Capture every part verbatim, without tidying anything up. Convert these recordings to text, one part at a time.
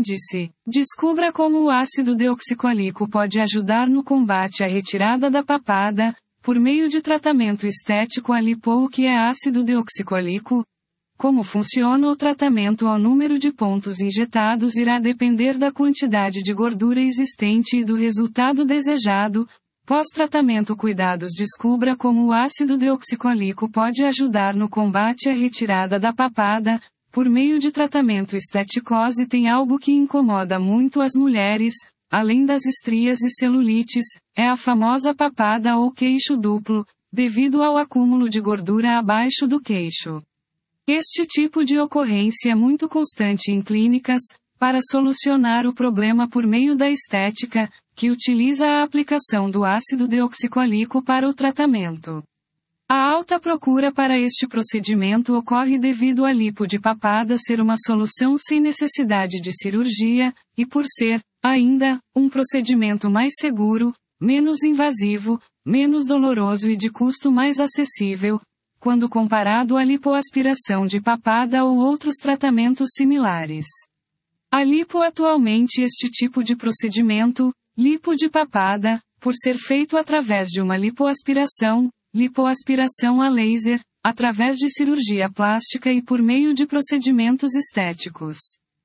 Índice. Descubra como o ácido deoxicólico pode ajudar no combate à retirada da papada, por meio de tratamento estético a lipo. O que é ácido deoxicólico? Como funciona o tratamento? Ao número de pontos injetados irá depender da quantidade de gordura existente e do resultado desejado. Pós-tratamento. Cuidados. Descubra como o ácido deoxicólico pode ajudar no combate à retirada da papada, por meio de tratamento estéticose. Tem algo que incomoda muito as mulheres, além das estrias e celulites, é a famosa papada ou queixo duplo, devido ao acúmulo de gordura abaixo do queixo. Este tipo de ocorrência é muito constante em clínicas. Para solucionar o problema por meio da estética, que utiliza a aplicação do ácido deoxicólico para o tratamento. A alta procura para este procedimento ocorre devido à lipo de papada ser uma solução sem necessidade de cirurgia, e por ser, ainda, um procedimento mais seguro, menos invasivo, menos doloroso e de custo mais acessível, quando comparado à lipoaspiração de papada ou outros tratamentos similares. A lipo. Atualmente este tipo de procedimento, lipo de papada, por ser feito através de uma lipoaspiração, lipoaspiração a laser, através de cirurgia plástica e por meio de procedimentos estéticos.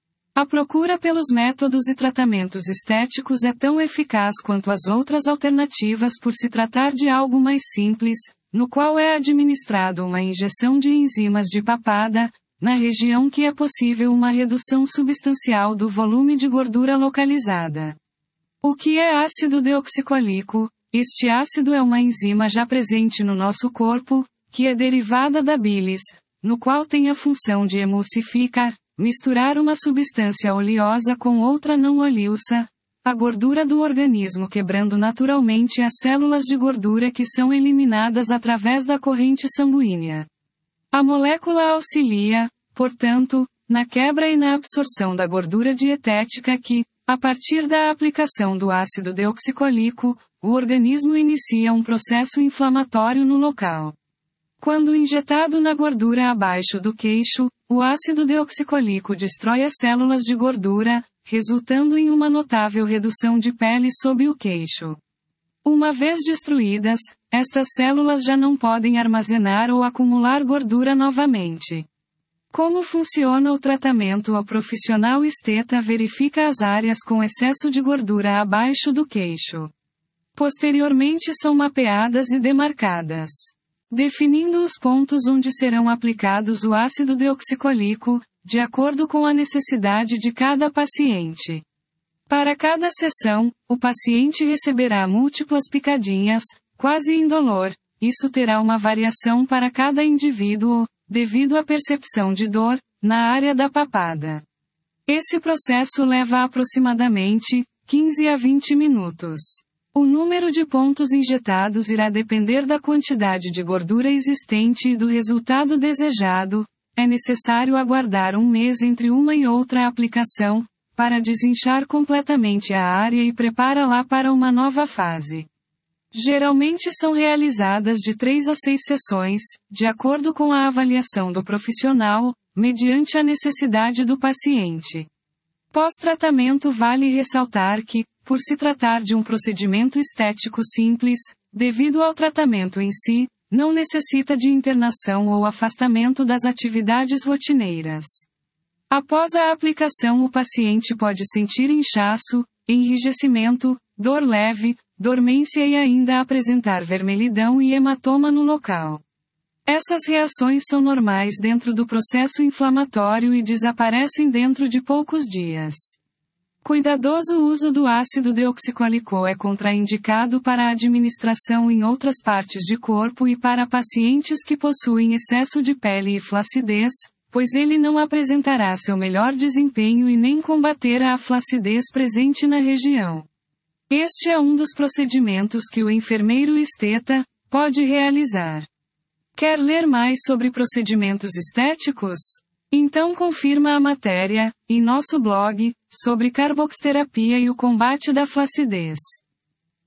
A procura pelos métodos e tratamentos estéticos é tão eficaz quanto as outras alternativas por se tratar de algo mais simples, no qual é administrado uma injeção de enzimas de papada, na região que é possível uma redução substancial do volume de gordura localizada. O que é ácido deoxicólico? Este ácido é uma enzima já presente no nosso corpo, que é derivada da bilis, no qual tem a função de emulsificar, misturar uma substância oleosa com outra não oleosa, a gordura do organismo, quebrando naturalmente as células de gordura que são eliminadas através da corrente sanguínea. A molécula auxilia, portanto, na quebra e na absorção da gordura dietética que, a partir da aplicação do ácido deoxicólico, o organismo inicia um processo inflamatório no local. Quando injetado na gordura abaixo do queixo, o ácido deoxicólico destrói as células de gordura, resultando em uma notável redução de pele sob o queixo. Uma vez destruídas, estas células já não podem armazenar ou acumular gordura novamente. Como funciona o tratamento? O profissional esteta verifica as áreas com excesso de gordura abaixo do queixo. Posteriormente são mapeadas e demarcadas, definindo os pontos onde serão aplicados o ácido deoxicólico, de acordo com a necessidade de cada paciente. Para cada sessão, o paciente receberá múltiplas picadinhas, quase indolor. Isso terá uma variação para cada indivíduo, devido à percepção de dor, na área da papada. Esse processo leva aproximadamente quinze a vinte minutos. O número de pontos injetados irá depender da quantidade de gordura existente e do resultado desejado. É necessário aguardar um mês entre uma e outra aplicação, para desinchar completamente a área e prepará-la para uma nova fase. Geralmente são realizadas de três a seis sessões, de acordo com a avaliação do profissional, mediante a necessidade do paciente. Pós-tratamento. Vale ressaltar que, por se tratar de um procedimento estético simples, devido ao tratamento em si, não necessita de internação ou afastamento das atividades rotineiras. Após a aplicação, o paciente pode sentir inchaço, enrijecimento, dor leve, dormência e ainda apresentar vermelhidão e hematoma no local. Essas reações são normais dentro do processo inflamatório e desaparecem dentro de poucos dias. Cuidadoso uso do ácido deoxicólico é contraindicado para a administração em outras partes de corpo e para pacientes que possuem excesso de pele e flacidez, pois ele não apresentará seu melhor desempenho e nem combaterá a flacidez presente na região. Este é um dos procedimentos que o enfermeiro esteta pode realizar. Quer ler mais sobre procedimentos estéticos? Então confirma a matéria, em nosso blog, sobre carboxterapia e o combate da flacidez.